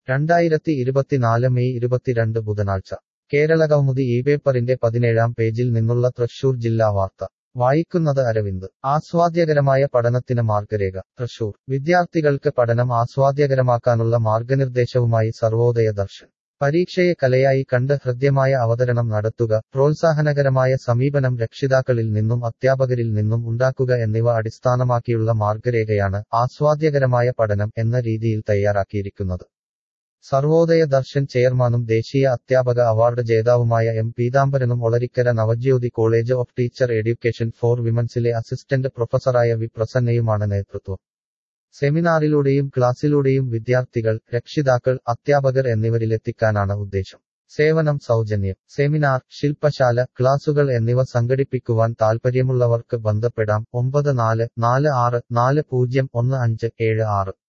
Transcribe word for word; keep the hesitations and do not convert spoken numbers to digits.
രണ്ടായിരത്തി ഇരുപത്തിനാല് മെയ് ഇരുപത്തിരണ്ട് ബുധനാഴ്ച കേരളകൗമുദി ഈ പേപ്പറിന്റെ പതിനേഴാം പേജിൽ നിന്നുള്ള തൃശൂർ ജില്ലാ വാർത്ത വായിക്കുന്നത് അരവിന്ദ്. ആസ്വാദ്യകരമായ പഠനത്തിന് മാർഗരേഖ തൃശൂർ. വിദ്യാർത്ഥികൾക്ക് പഠനം ആസ്വാദ്യകരമാക്കാനുള്ള മാർഗനിർദ്ദേശവുമായി സർവോദയ ദർശൻ. പരീക്ഷയെ കലയായി കണ്ട് ഹൃദ്യമായ അവതരണം നടത്തുക, പ്രോത്സാഹനകരമായ സമീപനം രക്ഷിതാക്കളിൽ നിന്നും അധ്യാപകരിൽ നിന്നും ഉണ്ടാക്കുക എന്നിവ അടിസ്ഥാനമാക്കിയുള്ള മാർഗരേഖയാണ് ആസ്വാദ്യകരമായ പഠനം എന്ന രീതിയിൽ തയ്യാറാക്കിയിരിക്കുന്നത്. സർവോദയ ദർശൻ ചെയർമാനും ദേശീയ അധ്യാപക അവാർഡ് ജേതാവുമായ എം പീതാംബരനും Olarikkara Navajyothi college of teacher education for വിമൻസിലെ അസിസ്റ്റന്റ് പ്രൊഫസറായ വി പ്രസന്നയുമാണ് നേതൃത്വം. സെമിനാറിലൂടെയും ക്ലാസിലൂടെയും വിദ്യാർത്ഥികൾ, രക്ഷിതാക്കൾ, അധ്യാപകർ എന്നിവരിലെത്തിക്കാനാണ് ഉദ്ദേശം. സേവനം സൗജന്യം. സെമിനാർ, ശില്പശാല, ക്ലാസുകൾ എന്നിവ സംഘടിപ്പിക്കുവാൻ താൽപ്പര്യമുള്ളവർക്ക് ബന്ധപ്പെടാം. ഒമ്പത് നാല് നാല് ആറ് നാല് പൂജ്യം ഒന്ന് അഞ്ച് ഏഴ് ആറ്.